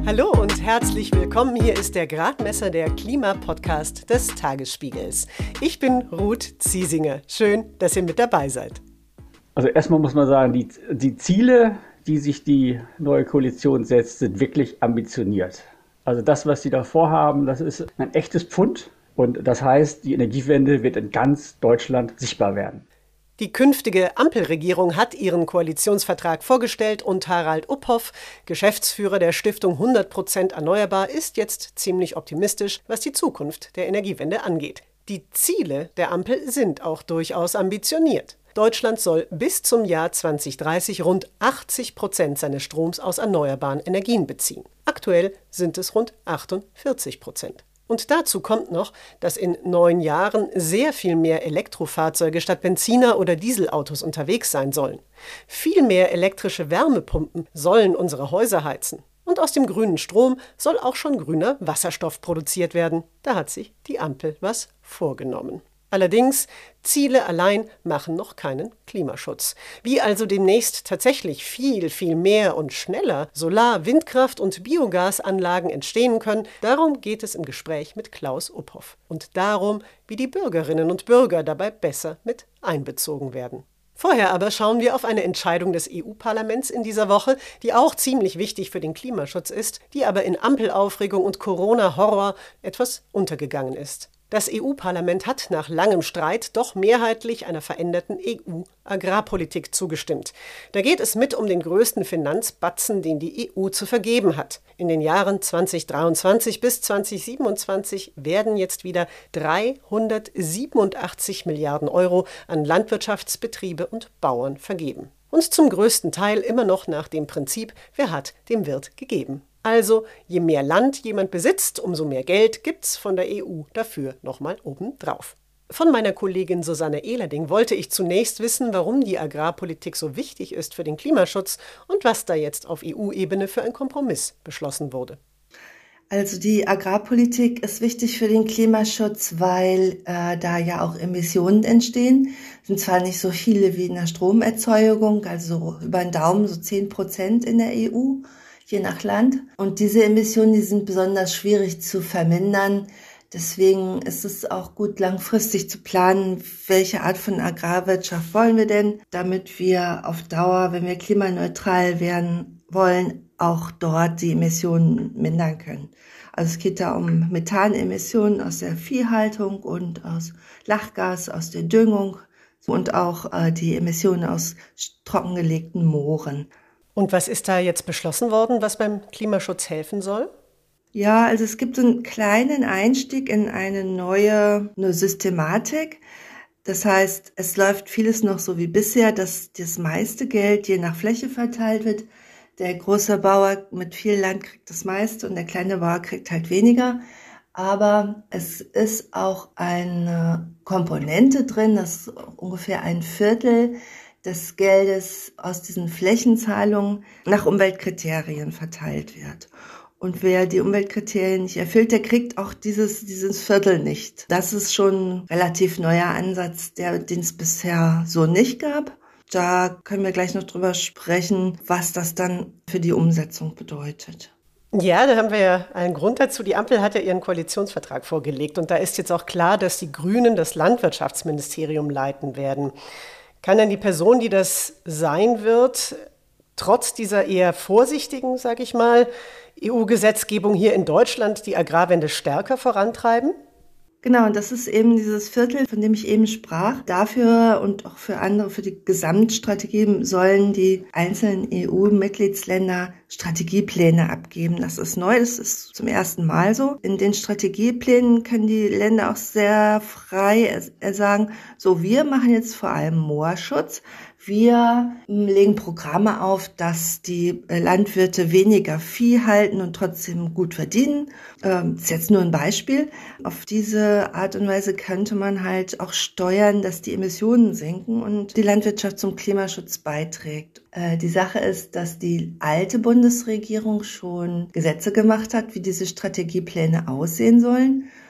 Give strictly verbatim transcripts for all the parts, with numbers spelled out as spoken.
Hallo und herzlich willkommen. Hier ist der Gradmesser, der Klimapodcast des Tagesspiegels. Ich bin Ruth Ziesinger. Schön, dass ihr mit dabei seid. Also erstmal muss man sagen, die, die Ziele, die sich die neue Koalition setzt, sind wirklich ambitioniert. Also das, was sie da vorhaben, das ist ein echtes Pfund. Und das heißt, die Energiewende wird in ganz Deutschland sichtbar werden. Die künftige Ampelregierung hat ihren Koalitionsvertrag vorgestellt und Harald Uphoff, Geschäftsführer der Stiftung hundert Prozent Erneuerbar, ist jetzt ziemlich optimistisch, was die Zukunft der Energiewende angeht. Die Ziele der Ampel sind auch durchaus ambitioniert. Deutschland soll bis zum Jahr zwanzig dreißig rund achtzig Prozent seines Stroms aus erneuerbaren Energien beziehen. Aktuell sind es rund achtundvierzig Prozent. Und dazu kommt noch, dass in neun Jahren sehr viel mehr Elektrofahrzeuge statt Benziner- oder Dieselautos unterwegs sein sollen. Viel mehr elektrische Wärmepumpen sollen unsere Häuser heizen. Und aus dem grünen Strom soll auch schon grüner Wasserstoff produziert werden. Da hat sich die Ampel was vorgenommen. Allerdings, Ziele allein machen noch keinen Klimaschutz. Wie also demnächst tatsächlich viel, viel mehr und schneller Solar-, Windkraft- und Biogasanlagen entstehen können, darum geht es im Gespräch mit Klaus Uphoff. Und darum, wie die Bürgerinnen und Bürger dabei besser mit einbezogen werden. Vorher aber schauen wir auf eine Entscheidung des E U-Parlaments in dieser Woche, die auch ziemlich wichtig für den Klimaschutz ist, die aber in Ampelaufregung und Corona-Horror etwas untergegangen ist. Das E U-Parlament hat nach langem Streit doch mehrheitlich einer veränderten E U-Agrarpolitik zugestimmt. Da geht es mit um den größten Finanzbatzen, den die E U zu vergeben hat. In den Jahren zwanzig dreiundzwanzig bis zwanzig siebenundzwanzig werden jetzt wieder dreihundertsiebenundachtzig Milliarden Euro an Landwirtschaftsbetriebe und Bauern vergeben. Und zum größten Teil immer noch nach dem Prinzip, wer hat, dem wird gegeben. Also, je mehr Land jemand besitzt, umso mehr Geld gibt's von der E U dafür nochmal obendrauf. Von meiner Kollegin Susanne Ehlerding wollte ich zunächst wissen, warum die Agrarpolitik so wichtig ist für den Klimaschutz und was da jetzt auf E U-Ebene für ein Kompromiss beschlossen wurde. Also die Agrarpolitik ist wichtig für den Klimaschutz, weil äh, da ja auch Emissionen entstehen. Sind zwar nicht so viele wie in der Stromerzeugung, also über den Daumen so zehn Prozent in der E U, je nach Land. Und diese Emissionen, die sind besonders schwierig zu vermindern. Deswegen ist es auch gut, langfristig zu planen, welche Art von Agrarwirtschaft wollen wir denn, damit wir auf Dauer, wenn wir klimaneutral werden wollen, auch dort die Emissionen mindern können. Also es geht da um Methanemissionen aus der Viehhaltung und aus Lachgas, aus der Düngung und auch äh, die Emissionen aus trockengelegten Mooren. Und was ist da jetzt beschlossen worden, was beim Klimaschutz helfen soll? Ja, also es gibt so einen kleinen Einstieg in eine neue eine Systematik. Das heißt, es läuft vieles noch so wie bisher, dass das meiste Geld je nach Fläche verteilt wird. Der große Bauer mit viel Land kriegt das meiste und der kleine Bauer kriegt halt weniger. Aber es ist auch eine Komponente drin, dass ungefähr ein Viertel des Geldes aus diesen Flächenzahlungen nach Umweltkriterien verteilt wird. Und wer die Umweltkriterien nicht erfüllt, der kriegt auch dieses, dieses Viertel nicht. Das ist schon ein relativ neuer Ansatz, der, den es bisher so nicht gab. Da können wir gleich noch drüber sprechen, was das dann für die Umsetzung bedeutet. Ja, da haben wir ja einen Grund dazu. Die Ampel hat ja ihren Koalitionsvertrag vorgelegt. Und da ist jetzt auch klar, dass die Grünen das Landwirtschaftsministerium leiten werden. Kann denn die Person, die das sein wird, trotz dieser eher vorsichtigen, sage ich mal, E U-Gesetzgebung hier in Deutschland die Agrarwende stärker vorantreiben? Genau, und das ist eben dieses Viertel, von dem ich eben sprach. Dafür und auch für andere, für die Gesamtstrategie sollen die einzelnen E U-Mitgliedsländer Strategiepläne abgeben. Das ist neu, das ist zum ersten Mal so. In den Strategieplänen können die Länder auch sehr frei sagen, so, wir machen jetzt vor allem Moorschutz. Wir legen Programme auf, dass die Landwirte weniger Vieh halten und trotzdem gut verdienen. Ähm, das ist jetzt nur ein Beispiel. Auf diese Art und Weise könnte man halt auch steuern, dass die Emissionen sinken und die Landwirtschaft zum Klimaschutz beiträgt. Äh, die Sache ist, dass die alte Bundesregierung schon Gesetze gemacht hat, wie diese Strategiepläne aussehen sollen.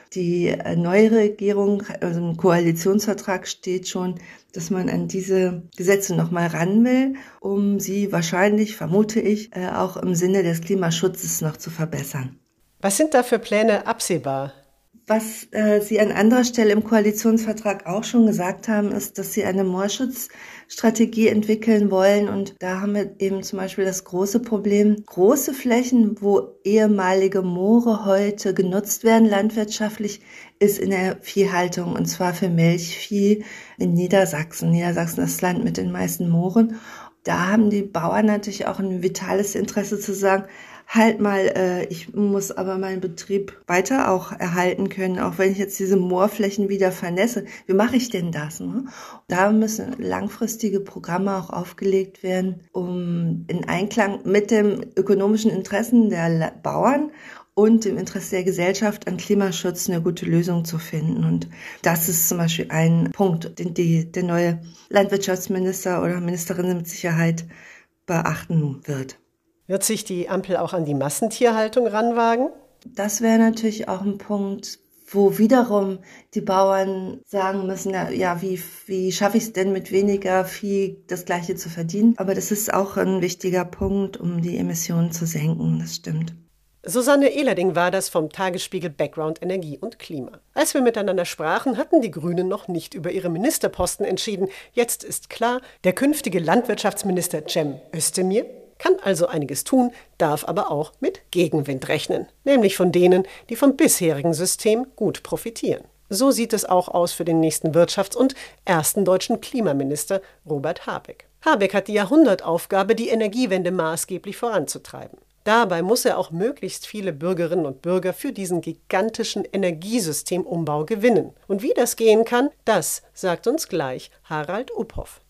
Die neue Regierung, also im Koalitionsvertrag steht schon, dass man an diese Gesetze nochmal ran will, um sie wahrscheinlich, vermute ich, auch im Sinne des Klimaschutzes noch zu verbessern. Was sind da für Pläne absehbar? Was äh, Sie an anderer Stelle im Koalitionsvertrag auch schon gesagt haben, ist, dass Sie eine Moorschutzstrategie entwickeln wollen. Und da haben wir eben zum Beispiel das große Problem, große Flächen, wo ehemalige Moore heute genutzt werden, landwirtschaftlich, ist in der Viehhaltung, und zwar für Milchvieh in Niedersachsen. Niedersachsen ist das Land mit den meisten Mooren. Da haben die Bauern natürlich auch ein vitales Interesse zu sagen, halt mal, äh, ich muss aber meinen Betrieb weiter auch erhalten können, auch wenn ich jetzt diese Moorflächen wieder vernässe. Wie mache ich denn das? Ne? Da müssen langfristige Programme auch aufgelegt werden, um in Einklang mit dem ökonomischen Interessen der Bauern und dem Interesse der Gesellschaft an Klimaschutz eine gute Lösung zu finden. Und das ist zum Beispiel ein Punkt, den die, der neue Landwirtschaftsminister oder Ministerin mit Sicherheit beachten wird. Wird sich die Ampel auch an die Massentierhaltung ranwagen? Das wäre natürlich auch ein Punkt, wo wiederum die Bauern sagen müssen, ja, ja wie, wie schaffe ich es denn mit weniger Vieh das Gleiche zu verdienen? Aber das ist auch ein wichtiger Punkt, um die Emissionen zu senken, das stimmt. Susanne Ehlerding war das vom Tagesspiegel Background Energie und Klima. Als wir miteinander sprachen, hatten die Grünen noch nicht über ihre Ministerposten entschieden. Jetzt ist klar, der künftige Landwirtschaftsminister Cem Özdemir kann also einiges tun, darf aber auch mit Gegenwind rechnen, nämlich von denen, die vom bisherigen System gut profitieren. So sieht es auch aus für den nächsten Wirtschafts- und ersten deutschen Klimaminister Robert Habeck. Habeck hat die Jahrhundertaufgabe, die Energiewende maßgeblich voranzutreiben. Dabei muss er auch möglichst viele Bürgerinnen und Bürger für diesen gigantischen Energiesystemumbau gewinnen. Und wie das gehen kann, das sagt uns gleich Harald Uphoff.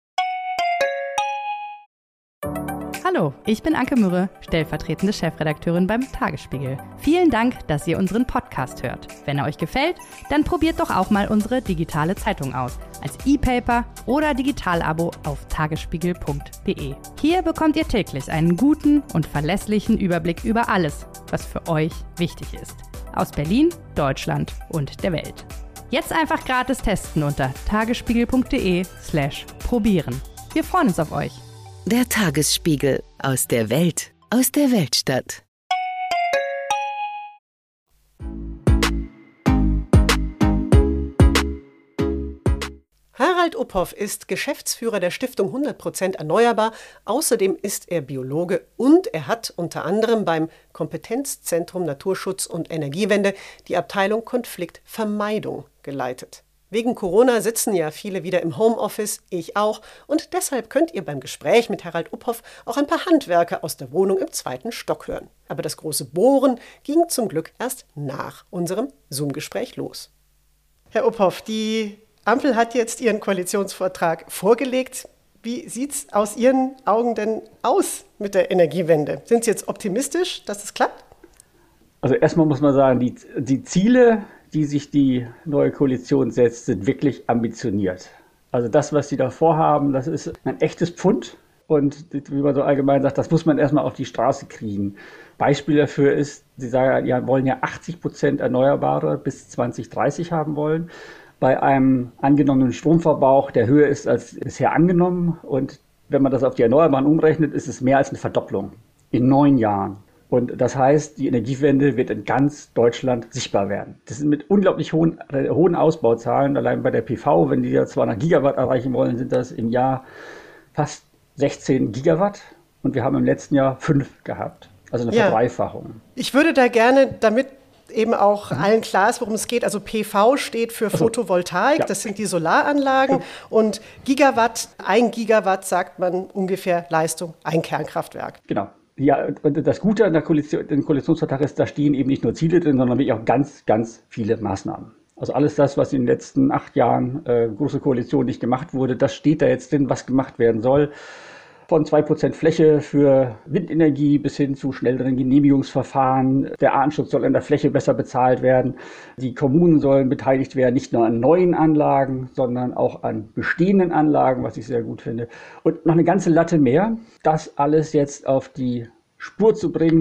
Hallo, ich bin Anke Mürre, stellvertretende Chefredakteurin beim Tagesspiegel. Vielen Dank, dass ihr unseren Podcast hört. Wenn er euch gefällt, dann probiert doch auch mal unsere digitale Zeitung aus. Als E-Paper oder Digitalabo auf tagesspiegel punkt de. Hier bekommt ihr täglich einen guten und verlässlichen Überblick über alles, was für euch wichtig ist. Aus Berlin, Deutschland und der Welt. Jetzt einfach gratis testen unter tagesspiegel punkt de slash probieren. Wir freuen uns auf euch. Der Tagesspiegel, aus der Welt, aus der Weltstadt. Harald Uphoff ist Geschäftsführer der Stiftung hundert Prozent Erneuerbar. Außerdem ist er Biologe und er hat unter anderem beim Kompetenzzentrum Naturschutz und Energiewende die Abteilung Konfliktvermeidung geleitet. Wegen Corona sitzen ja viele wieder im Homeoffice, ich auch. Und deshalb könnt ihr beim Gespräch mit Harald Uphoff auch ein paar Handwerker aus der Wohnung im zweiten Stock hören. Aber das große Bohren ging zum Glück erst nach unserem Zoom-Gespräch los. Herr Uphoff, die Ampel hat jetzt ihren Koalitionsvertrag vorgelegt. Wie sieht's aus Ihren Augen denn aus mit der Energiewende? Sind Sie jetzt optimistisch, dass es klappt? Also erstmal muss man sagen, die, die Ziele, die sich die neue Koalition setzt, sind wirklich ambitioniert. Also das, was sie da vorhaben, das ist ein echtes Pfund. Und wie man so allgemein sagt, das muss man erstmal auf die Straße kriegen. Beispiel dafür ist, sie sagen, ja, wollen ja achtzig Prozent Erneuerbare bis zwanzig dreißig haben wollen. Bei einem angenommenen Stromverbrauch, der höher ist als bisher angenommen. Und wenn man das auf die Erneuerbaren umrechnet, ist es mehr als eine Verdopplung in neun Jahren. Und das heißt, die Energiewende wird in ganz Deutschland sichtbar werden. Das sind mit unglaublich hohen, äh, hohen Ausbauzahlen. Allein bei der P V, wenn die ja zweihundert Gigawatt erreichen wollen, sind das im Jahr fast sechzehn Gigawatt. Und wir haben im letzten Jahr fünf gehabt. Also eine ja. Verdreifachung. Ich würde da gerne, damit eben auch mhm. allen klar ist, worum es geht. Also P V steht für also, Photovoltaik, ja. das sind die Solaranlagen. Ja. Und Gigawatt, ein Gigawatt sagt man ungefähr Leistung, ein Kernkraftwerk. Genau. Ja, das Gute an der Koalition, dem Koalitionsvertrag ist, da stehen eben nicht nur Ziele drin, sondern wirklich auch ganz, ganz viele Maßnahmen. Also alles das, was in den letzten acht Jahren äh, Große Koalition nicht gemacht wurde, das steht da jetzt drin, was gemacht werden soll. Von zwei Prozent Fläche für Windenergie bis hin zu schnelleren Genehmigungsverfahren. Der Artenschutz soll an der Fläche besser bezahlt werden. Die Kommunen sollen beteiligt werden, nicht nur an neuen Anlagen, sondern auch an bestehenden Anlagen, was ich sehr gut finde. Und noch eine ganze Latte mehr. Das alles jetzt auf die Spur zu bringen,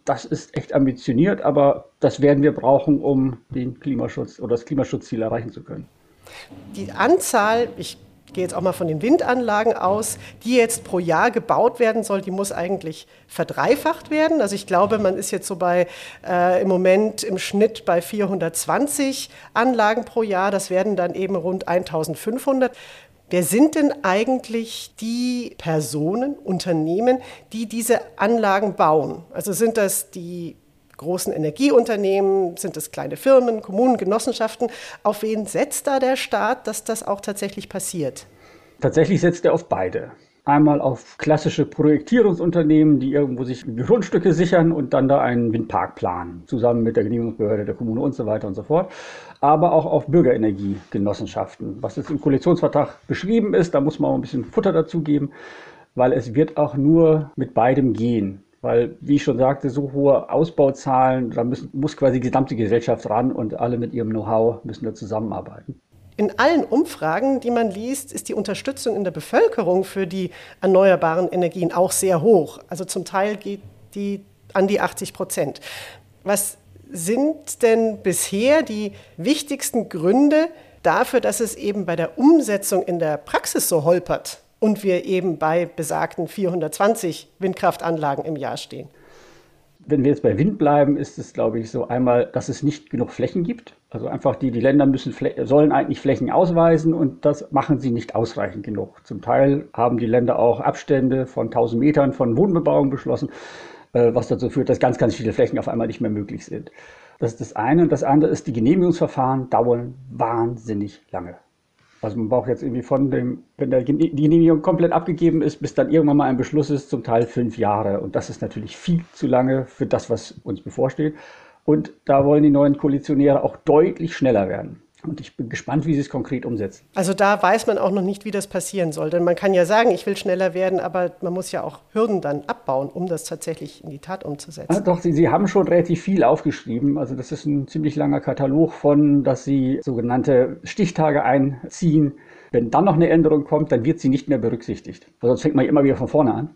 das ist echt ambitioniert, aber das werden wir brauchen, um den Klimaschutz oder das Klimaschutzziel erreichen zu können. Die Anzahl, ich gehe jetzt auch mal von den Windanlagen aus, die jetzt pro Jahr gebaut werden soll, die muss eigentlich verdreifacht werden. Also ich glaube, man ist jetzt so bei äh, im Moment im Schnitt bei vierhundertzwanzig Anlagen pro Jahr. Das werden dann eben rund eintausendfünfhundert. Wer sind denn eigentlich die Personen, Unternehmen, die diese Anlagen bauen? Also sind das die großen Energieunternehmen, sind es kleine Firmen, Kommunen, Genossenschaften? Auf wen setzt da der Staat, dass das auch tatsächlich passiert? Tatsächlich setzt er auf beide. Einmal auf klassische Projektierungsunternehmen, die irgendwo sich Grundstücke sichern und dann da einen Windpark planen, zusammen mit der Genehmigungsbehörde der Kommune und so weiter und so fort. Aber auch auf Bürgerenergiegenossenschaften, was jetzt im Koalitionsvertrag beschrieben ist. Da muss man auch ein bisschen Futter dazu geben, weil es wird auch nur mit beidem gehen. Weil, wie ich schon sagte, so hohe Ausbauzahlen, da müssen, muss quasi die gesamte Gesellschaft ran und alle mit ihrem Know-how müssen da zusammenarbeiten. In allen Umfragen, die man liest, ist die Unterstützung in der Bevölkerung für die erneuerbaren Energien auch sehr hoch. Also zum Teil geht die an die achtzig Prozent. Was sind denn bisher die wichtigsten Gründe dafür, dass es eben bei der Umsetzung in der Praxis so holpert und wir eben bei besagten vierhundertzwanzig Windkraftanlagen im Jahr stehen? Wenn wir jetzt bei Wind bleiben, ist es, glaube ich, so einmal, dass es nicht genug Flächen gibt. Also einfach die, die Länder müssen, sollen eigentlich Flächen ausweisen und das machen sie nicht ausreichend genug. Zum Teil haben die Länder auch Abstände von tausend Metern von Wohnbebauung beschlossen, was dazu führt, dass ganz, ganz viele Flächen auf einmal nicht mehr möglich sind. Das ist das eine. Und das andere ist, die Genehmigungsverfahren dauern wahnsinnig lange. Also man braucht jetzt irgendwie von dem, wenn der, die Genehmigung komplett abgegeben ist, bis dann irgendwann mal ein Beschluss ist, zum Teil fünf Jahre. Und das ist natürlich viel zu lange für das, was uns bevorsteht. Und da wollen die neuen Koalitionäre auch deutlich schneller werden. Und ich bin gespannt, wie sie es konkret umsetzen. Also da weiß man auch noch nicht, wie das passieren soll. Denn man kann ja sagen, ich will schneller werden, aber man muss ja auch Hürden dann abbauen, um das tatsächlich in die Tat umzusetzen. Ja, doch, sie, sie haben schon relativ viel aufgeschrieben. Also das ist ein ziemlich langer Katalog von, dass sie sogenannte Stichtage einziehen. Wenn dann noch eine Änderung kommt, dann wird sie nicht mehr berücksichtigt. Also sonst fängt man immer wieder von vorne an.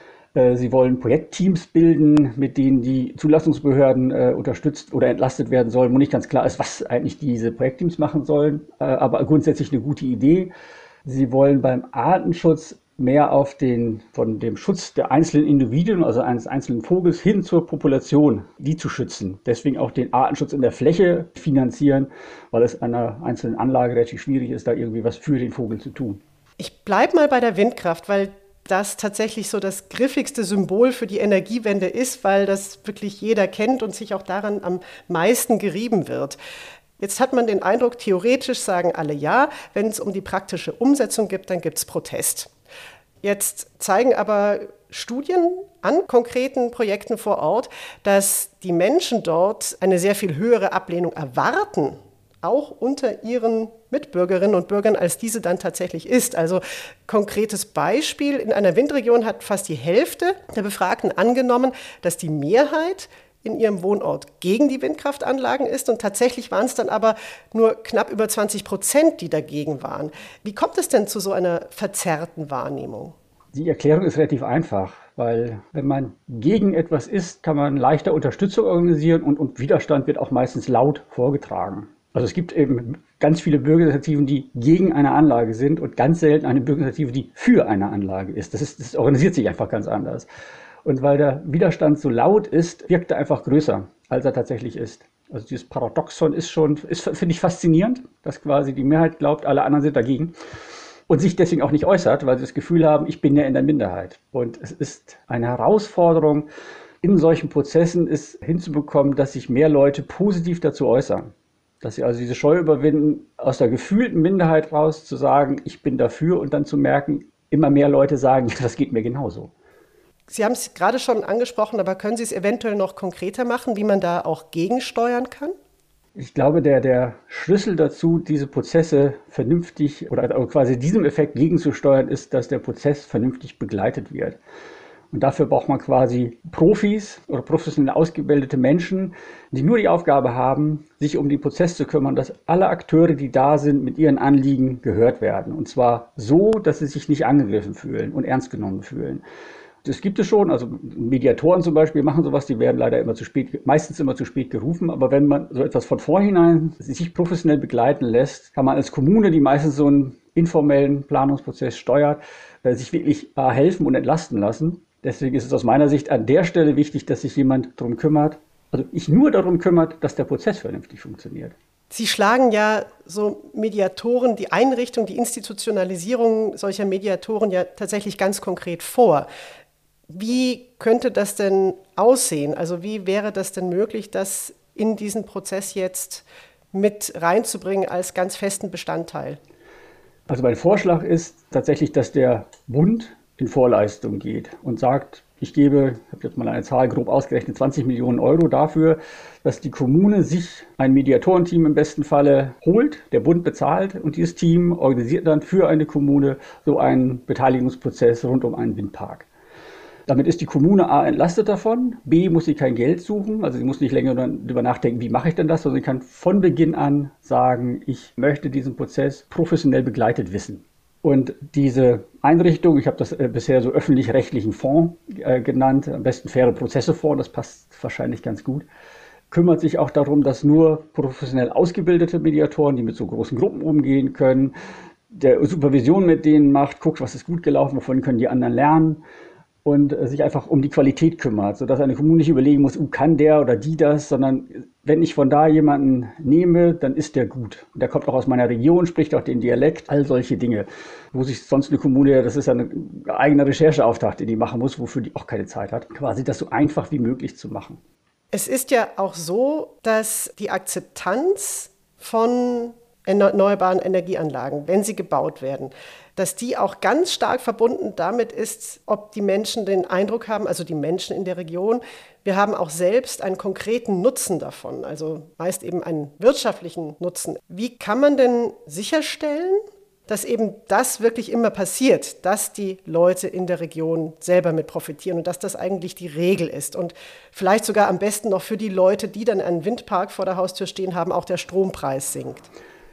Sie wollen Projektteams bilden, mit denen die Zulassungsbehörden äh, unterstützt oder entlastet werden sollen, wo nicht ganz klar ist, was eigentlich diese Projektteams machen sollen. Äh, aber grundsätzlich eine gute Idee. Sie wollen beim Artenschutz mehr auf den, von dem Schutz der einzelnen Individuen, also eines einzelnen Vogels, hin zur Population, die zu schützen. Deswegen auch den Artenschutz in der Fläche finanzieren, weil es einer einzelnen Anlage relativ schwierig ist, da irgendwie was für den Vogel zu tun. Ich bleibe mal bei der Windkraft, weil das tatsächlich so das griffigste Symbol für die Energiewende ist, weil das wirklich jeder kennt und sich auch daran am meisten gerieben wird. Jetzt hat man den Eindruck, theoretisch sagen alle ja, wenn es um die praktische Umsetzung geht, dann gibt es Protest. Jetzt zeigen aber Studien an konkreten Projekten vor Ort, dass die Menschen dort eine sehr viel höhere Ablehnung erwarten, auch unter ihren Mitbürgerinnen und Bürgern, als diese dann tatsächlich ist. Also konkretes Beispiel, in einer Windregion hat fast die Hälfte der Befragten angenommen, dass die Mehrheit in ihrem Wohnort gegen die Windkraftanlagen ist und tatsächlich waren es dann aber nur knapp über zwanzig Prozent, die dagegen waren. Wie kommt es denn zu so einer verzerrten Wahrnehmung? Die Erklärung ist relativ einfach, weil wenn man gegen etwas ist, kann man leichter Unterstützung organisieren und, und Widerstand wird auch meistens laut vorgetragen. Also es gibt eben ganz viele Bürgerinitiativen, die gegen eine Anlage sind und ganz selten eine Bürgerinitiative, die für eine Anlage ist. Das ist, das organisiert sich einfach ganz anders. Und weil der Widerstand so laut ist, wirkt er einfach größer, als er tatsächlich ist. Also dieses Paradoxon ist schon, ist, finde ich, faszinierend, dass quasi die Mehrheit glaubt, alle anderen sind dagegen und sich deswegen auch nicht äußert, weil sie das Gefühl haben, ich bin ja in der Minderheit. Und es ist eine Herausforderung, in solchen Prozessen ist hinzubekommen, dass sich mehr Leute positiv dazu äußern. Dass sie also diese Scheu überwinden, aus der gefühlten Minderheit raus zu sagen, ich bin dafür und dann zu merken, immer mehr Leute sagen, das geht mir genauso. Sie haben es gerade schon angesprochen, aber können Sie es eventuell noch konkreter machen, wie man da auch gegensteuern kann? Ich glaube, der, der Schlüssel dazu, diese Prozesse vernünftig oder quasi diesem Effekt gegenzusteuern, ist, dass der Prozess vernünftig begleitet wird. Und dafür braucht man quasi Profis oder professionell ausgebildete Menschen, die nur die Aufgabe haben, sich um den Prozess zu kümmern, dass alle Akteure, die da sind, mit ihren Anliegen gehört werden. Und zwar so, dass sie sich nicht angegriffen fühlen und ernst genommen fühlen. Das gibt es schon, also Mediatoren zum Beispiel machen sowas, die werden leider immer zu spät, meistens immer zu spät gerufen, aber wenn man so etwas von vornherein sich professionell begleiten lässt, kann man als Kommune, die meistens so einen informellen Planungsprozess steuert, sich wirklich helfen und entlasten lassen. Deswegen ist es aus meiner Sicht an der Stelle wichtig, dass sich jemand darum kümmert, also nicht nur darum kümmert, dass der Prozess vernünftig funktioniert. Sie schlagen ja so Mediatoren, die Einrichtung, die Institutionalisierung solcher Mediatoren ja tatsächlich ganz konkret vor. Wie könnte das denn aussehen? Also wie wäre das denn möglich, das in diesen Prozess jetzt mit reinzubringen als ganz festen Bestandteil? Also mein Vorschlag ist tatsächlich, dass der Bund in Vorleistung geht und sagt, ich gebe, ich habe jetzt mal eine Zahl grob ausgerechnet, zwanzig Millionen Euro dafür, dass die Kommune sich ein Mediatorenteam im besten Falle holt, der Bund bezahlt und dieses Team organisiert dann für eine Kommune so einen Beteiligungsprozess rund um einen Windpark. Damit ist die Kommune A entlastet davon, B muss sie kein Geld suchen, also sie muss nicht länger darüber nachdenken, wie mache ich denn das, sondern sie kann von Beginn an sagen, ich möchte diesen Prozess professionell begleitet wissen. Und diese Einrichtung, ich habe das äh, bisher so öffentlich-rechtlichen Fonds äh, genannt, am besten faire Prozesse-Fonds, das passt wahrscheinlich ganz gut, kümmert sich auch darum, dass nur professionell ausgebildete Mediatoren, die mit so großen Gruppen umgehen können, der Supervision mit denen macht, guckt, was ist gut gelaufen, wovon können die anderen lernen und äh, sich einfach um die Qualität kümmert, sodass eine Kommune nicht überlegen muss, uh, kann der oder die das, sondern wenn ich von da jemanden nehme, dann ist der gut. Und der kommt auch aus meiner Region, spricht auch den Dialekt, all solche Dinge. Wo sich sonst eine Kommune, das ist ja ein eigener Rechercheauftrag, den die machen muss, wofür die auch keine Zeit hat, quasi das so einfach wie möglich zu machen. Es ist ja auch so, dass die Akzeptanz von erneuerbaren Energieanlagen, wenn sie gebaut werden, dass die auch ganz stark verbunden damit ist, ob die Menschen den Eindruck haben, also die Menschen in der Region, wir haben auch selbst einen konkreten Nutzen davon, also meist eben einen wirtschaftlichen Nutzen. Wie kann man denn sicherstellen, dass eben das wirklich immer passiert, dass die Leute in der Region selber mit profitieren und dass das eigentlich die Regel ist und vielleicht sogar am besten noch für die Leute, die dann einen Windpark vor der Haustür stehen haben, auch der Strompreis sinkt?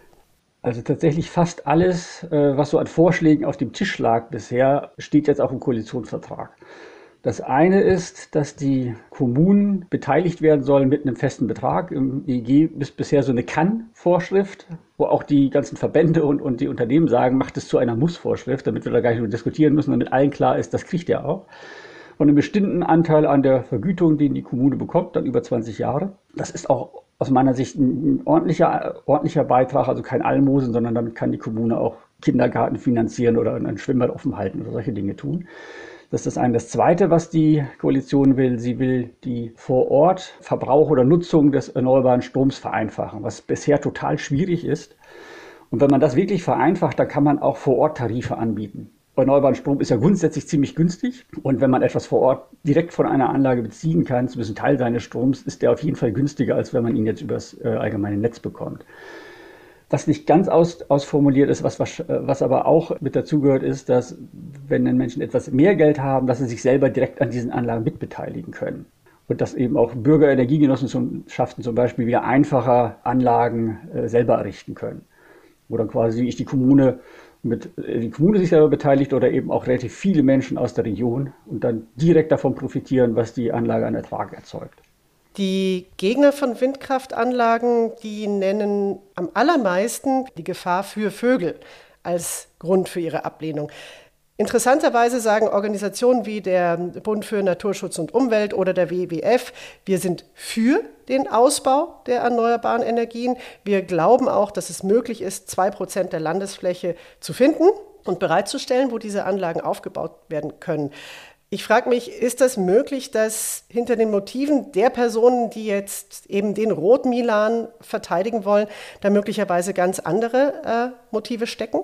Also tatsächlich fast alles, was so an Vorschlägen auf dem Tisch lag bisher, steht jetzt auch im Koalitionsvertrag. Das eine ist, dass die Kommunen beteiligt werden sollen mit einem festen Betrag. Im E E G ist bisher so eine Kann-Vorschrift, wo auch die ganzen Verbände und, und die Unternehmen sagen, macht es zu einer Muss-Vorschrift, damit wir da gar nicht nur diskutieren müssen, damit allen klar ist, das kriegt ihr auch. Und einen bestimmten Anteil an der Vergütung, den die Kommune bekommt, dann über zwanzig Jahre. Das ist auch aus meiner Sicht ein ordentlicher, ordentlicher Beitrag, also kein Almosen, sondern damit kann die Kommune auch Kindergarten finanzieren oder ein Schwimmbad offen halten oder solche Dinge tun. Das ist das eine. Das Zweite, was die Koalition will, sie will die Vor-Ort-Verbrauch oder Nutzung des erneuerbaren Stroms vereinfachen, was bisher total schwierig ist. Und wenn man das wirklich vereinfacht, dann kann man auch Vor-Ort-Tarife anbieten. Erneuerbaren Strom ist ja grundsätzlich ziemlich günstig und wenn man etwas vor Ort direkt von einer Anlage beziehen kann, zumindest ein Teil seines Stroms, ist der auf jeden Fall günstiger, als wenn man ihn jetzt übers äh, allgemeine Netz bekommt. Was nicht ganz aus, ausformuliert ist, was, was, was aber auch mit dazugehört, ist, dass wenn dann Menschen etwas mehr Geld haben, dass sie sich selber direkt an diesen Anlagen mitbeteiligen können. Und dass eben auch Bürgerenergiegenossenschaften zum Beispiel wieder einfacher Anlagen äh, selber errichten können. Wo dann quasi ich die Kommune mit die Kommune sich selber beteiligt oder eben auch relativ viele Menschen aus der Region und dann direkt davon profitieren, was die Anlage an Ertrag erzeugt. Die Gegner von Windkraftanlagen, die nennen am allermeisten die Gefahr für Vögel als Grund für ihre Ablehnung. Interessanterweise sagen Organisationen wie der Bund für Naturschutz und Umwelt oder der W W F, wir sind für den Ausbau der erneuerbaren Energien. Wir glauben auch, dass es möglich ist, zwei Prozent der Landesfläche zu finden und bereitzustellen, wo diese Anlagen aufgebaut werden können. Ich frage mich, ist das möglich, dass hinter den Motiven der Personen, die jetzt eben den Rotmilan verteidigen wollen, da möglicherweise ganz andere äh, Motive stecken?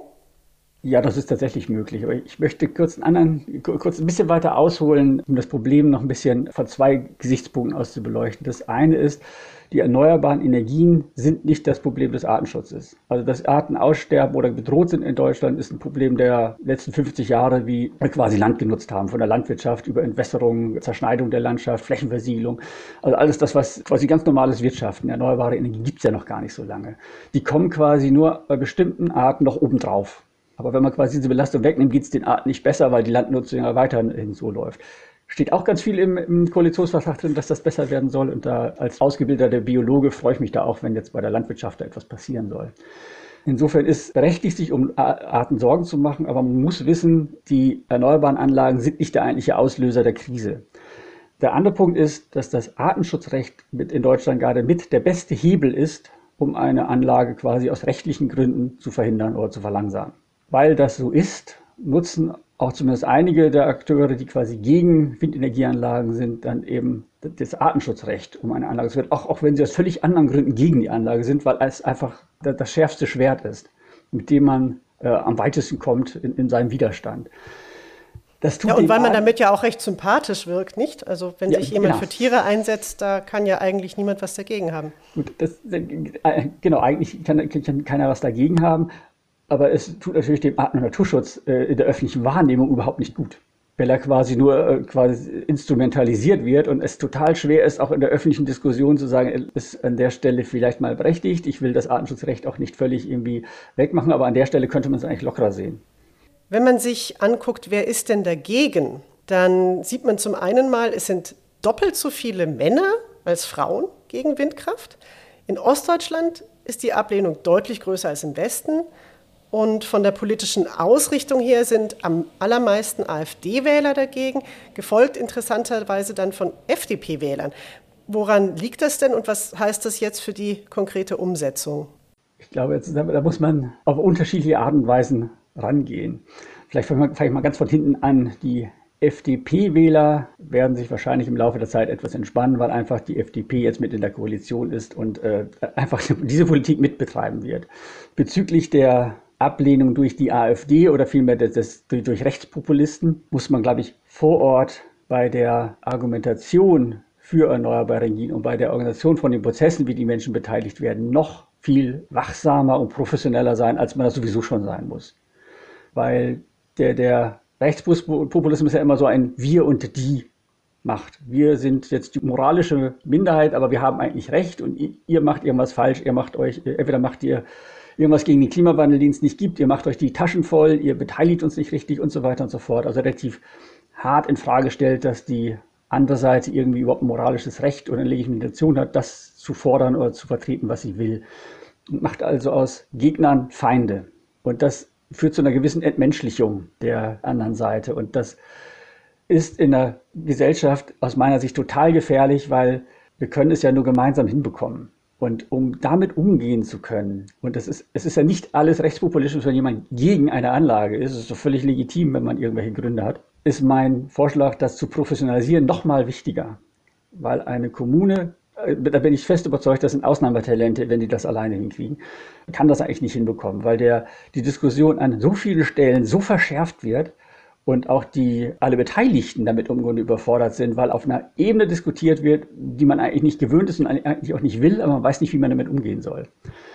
Ja, das ist tatsächlich möglich. Aber ich möchte kurz, einen anderen, kurz ein bisschen weiter ausholen, um das Problem noch ein bisschen von zwei Gesichtspunkten aus zu beleuchten. Das eine ist, die erneuerbaren Energien sind nicht das Problem des Artenschutzes. Also dass Arten aussterben oder bedroht sind in Deutschland, ist ein Problem der letzten fünfzig Jahre, wie wir quasi Land genutzt haben, von der Landwirtschaft über Entwässerung, Zerschneidung der Landschaft, Flächenversiegelung. Also alles das, was quasi ganz normales Wirtschaften, erneuerbare Energien gibt es ja noch gar nicht so lange. Die kommen quasi nur bei bestimmten Arten noch obendrauf. Aber wenn man quasi diese Belastung wegnimmt, geht es den Arten nicht besser, weil die Landnutzung ja weiterhin so läuft. Steht auch ganz viel im, im Koalitionsvertrag drin, dass das besser werden soll. Und da als ausgebildeter Biologe freue ich mich da auch, wenn jetzt bei der Landwirtschaft da etwas passieren soll. Insofern ist berechtigt, sich um Arten Sorgen zu machen, aber man muss wissen, die erneuerbaren Anlagen sind nicht der eigentliche Auslöser der Krise. Der andere Punkt ist, dass das Artenschutzrecht mit in Deutschland gerade mit der beste Hebel ist, um eine Anlage quasi aus rechtlichen Gründen zu verhindern oder zu verlangsamen. Weil das so ist, nutzen auch zumindest einige der Akteure, die quasi gegen Windenergieanlagen sind, dann eben das Artenschutzrecht um eine Anlage zu werden, auch, auch wenn sie aus völlig anderen Gründen gegen die Anlage sind, weil es einfach das, das schärfste Schwert ist, mit dem man äh, am weitesten kommt in, in seinem Widerstand. Das tut ja, und weil man damit ja auch recht sympathisch wirkt, nicht? Also wenn ja, sich jemand genau. für Tiere einsetzt, da kann ja eigentlich niemand was dagegen haben. Gut, das, äh, genau, eigentlich kann, kann keiner was dagegen haben. Aber es tut natürlich dem Arten- und Naturschutz äh, in der öffentlichen Wahrnehmung überhaupt nicht gut. Weil er quasi nur äh, quasi instrumentalisiert wird und es total schwer ist, auch in der öffentlichen Diskussion zu sagen, ist an der Stelle vielleicht mal berechtigt. Ich will das Artenschutzrecht auch nicht völlig irgendwie wegmachen, aber an der Stelle könnte man es eigentlich lockerer sehen. Wenn man sich anguckt, wer ist denn dagegen, dann sieht man zum einen mal, es sind doppelt so viele Männer als Frauen gegen Windkraft. In Ostdeutschland ist die Ablehnung deutlich größer als im Westen. Und von der politischen Ausrichtung her sind am allermeisten AfD-Wähler dagegen, gefolgt interessanterweise dann von F D P-Wählern. Woran liegt das denn und was heißt das jetzt für die konkrete Umsetzung? Ich glaube, jetzt, da muss man auf unterschiedliche Arten und Weisen rangehen. Vielleicht fange ich mal ganz von hinten an. Die F D P-Wähler werden sich wahrscheinlich im Laufe der Zeit etwas entspannen, weil einfach die F D P jetzt mit in der Koalition ist und äh, einfach diese Politik mitbetreiben wird. Bezüglich der Ablehnung durch die AfD oder vielmehr das, das, durch Rechtspopulisten muss man, glaube ich, vor Ort bei der Argumentation für erneuerbare Energien und bei der Organisation von den Prozessen, wie die Menschen beteiligt werden, noch viel wachsamer und professioneller sein, als man das sowieso schon sein muss. Weil der, der Rechtspopulismus ja immer so ein Wir und Die macht. Wir sind jetzt die moralische Minderheit, aber wir haben eigentlich Recht und ihr, ihr macht irgendwas falsch, ihr macht euch, entweder macht ihr irgendwas gegen den Klimawandel, den es nicht gibt, ihr macht euch die Taschen voll, ihr beteiligt uns nicht richtig und so weiter und so fort. Also relativ hart in Frage stellt, dass die andere Seite irgendwie überhaupt ein moralisches Recht oder eine Legitimation hat, das zu fordern oder zu vertreten, was sie will. Und macht also aus Gegnern Feinde. Und das führt zu einer gewissen Entmenschlichung der anderen Seite. Und das ist in der Gesellschaft aus meiner Sicht total gefährlich, weil wir können es ja nur gemeinsam hinbekommen. Und um damit umgehen zu können, und das ist, es ist ja nicht alles Rechtspopulismus, wenn jemand gegen eine Anlage ist, es ist doch völlig legitim, wenn man irgendwelche Gründe hat, ist mein Vorschlag, das zu professionalisieren, noch mal wichtiger. Weil eine Kommune, da bin ich fest überzeugt, das sind Ausnahmetalente, wenn die das alleine hinkriegen, kann das eigentlich nicht hinbekommen, weil der, die Diskussion an so vielen Stellen so verschärft wird, und auch die alle Beteiligten damit im Grunde überfordert sind, weil auf einer Ebene diskutiert wird, die man eigentlich nicht gewöhnt ist und eigentlich auch nicht will, aber man weiß nicht, wie man damit umgehen soll.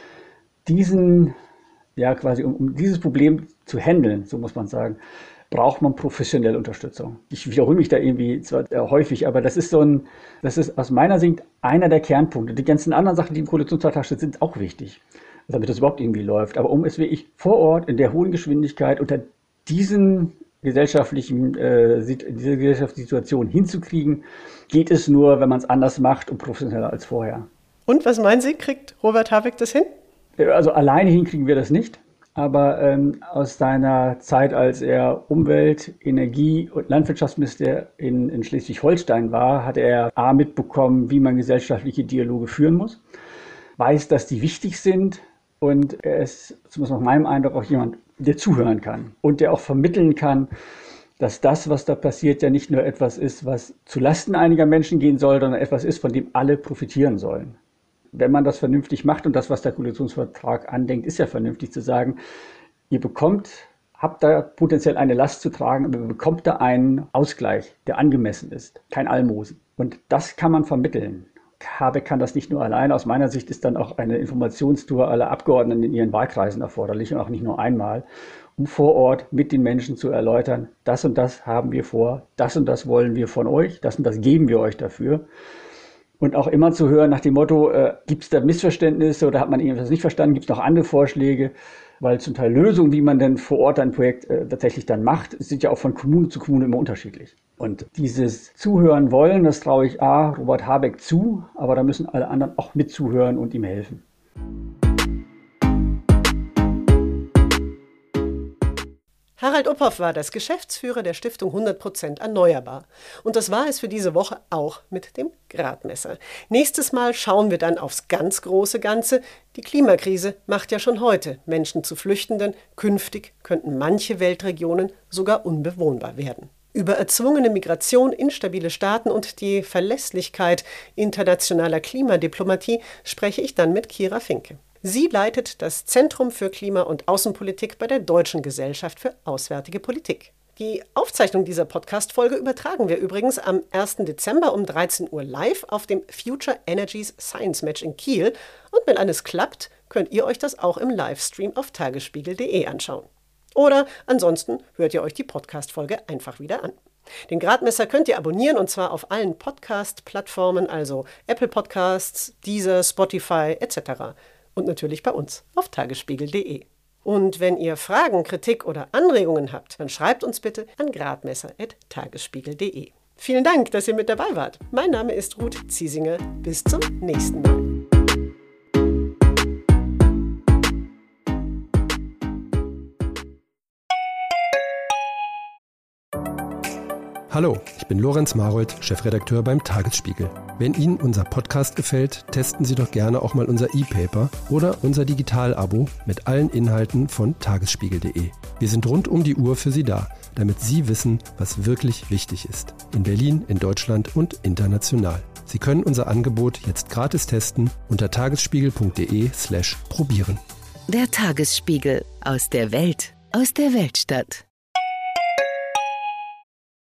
Diesen, ja quasi, um, um dieses Problem zu handeln, so muss man sagen, braucht man professionelle Unterstützung. Ich wiederhole mich da irgendwie zwar häufig, aber das ist so ein, das ist aus meiner Sicht einer der Kernpunkte. Die ganzen anderen Sachen, die im Koalitionsvertrag stehen, sind auch wichtig, damit das überhaupt irgendwie läuft. Aber um es wirklich vor Ort in der hohen Geschwindigkeit unter diesen gesellschaftlichen, äh, diese gesellschaftliche Situation hinzukriegen, geht es nur, wenn man es anders macht und professioneller als vorher. Und was meinen Sie, kriegt Robert Habeck das hin? Also alleine hinkriegen wir das nicht, aber ähm, aus seiner Zeit, als er Umwelt-, Energie- und Landwirtschaftsminister in, in Schleswig-Holstein war, hat er A mitbekommen, wie man gesellschaftliche Dialoge führen muss, weiß, dass die wichtig sind und er ist, zumindest nach meinem Eindruck, auch jemand, der zuhören kann und der auch vermitteln kann, dass das, was da passiert, ja nicht nur etwas ist, was zulasten einiger Menschen gehen soll, sondern etwas ist, von dem alle profitieren sollen. Wenn man das vernünftig macht und das, was der Koalitionsvertrag andenkt, ist ja vernünftig zu sagen, ihr bekommt, habt da potenziell eine Last zu tragen, aber ihr bekommt da einen Ausgleich, der angemessen ist, kein Almosen. Und das kann man vermitteln. Habeck kann das nicht nur alleine. Aus meiner Sicht ist dann auch eine Informationstour aller Abgeordneten in ihren Wahlkreisen erforderlich und auch nicht nur einmal, um vor Ort mit den Menschen zu erläutern, das und das haben wir vor, das und das wollen wir von euch, das und das geben wir euch dafür. Und auch immer zu hören nach dem Motto, äh, gibt es da Missverständnisse oder hat man irgendwas nicht verstanden, gibt es noch andere Vorschläge, weil zum Teil Lösungen, wie man denn vor Ort ein Projekt äh, tatsächlich dann macht, sind ja auch von Kommune zu Kommune immer unterschiedlich. Und dieses Zuhören wollen, das traue ich A, Robert Habeck zu, aber da müssen alle anderen auch mitzuhören und ihm helfen. Harald Uphoff war das Geschäftsführer der Stiftung hundert Prozent Erneuerbar. Und das war es für diese Woche auch mit dem Gradmesser. Nächstes Mal schauen wir dann aufs ganz große Ganze. Die Klimakrise macht ja schon heute Menschen zu Flüchtenden. Künftig könnten manche Weltregionen sogar unbewohnbar werden. Über erzwungene Migration, instabile Staaten und die Verlässlichkeit internationaler Klimadiplomatie spreche ich dann mit Kira Finke. Sie leitet das Zentrum für Klima- und Außenpolitik bei der Deutschen Gesellschaft für Auswärtige Politik. Die Aufzeichnung dieser Podcast-Folge übertragen wir übrigens am ersten Dezember um dreizehn Uhr live auf dem Future Energies Science Match in Kiel. Und wenn alles klappt, könnt ihr euch das auch im Livestream auf tagesspiegel punkt de anschauen. Oder ansonsten hört ihr euch die Podcast-Folge einfach wieder an. Den Gradmesser könnt ihr abonnieren und zwar auf allen Podcast-Plattformen, also Apple Podcasts, Deezer, Spotify et cetera. Und natürlich bei uns auf tagesspiegel punkt de. Und wenn ihr Fragen, Kritik oder Anregungen habt, dann schreibt uns bitte an gradmesser at tagesspiegel punkt de. Vielen Dank, dass ihr mit dabei wart. Mein Name ist Ruth Ziesinger. Bis zum nächsten Mal. Hallo, ich bin Lorenz Marold, Chefredakteur beim Tagesspiegel. Wenn Ihnen unser Podcast gefällt, testen Sie doch gerne auch mal unser E-Paper oder unser Digital-Abo mit allen Inhalten von tagesspiegel punkt de. Wir sind rund um die Uhr für Sie da, damit Sie wissen, was wirklich wichtig ist. In Berlin, in Deutschland und international. Sie können unser Angebot jetzt gratis testen unter tagesspiegel punkt de slash probieren. Der Tagesspiegel, aus der Welt, aus der Weltstadt.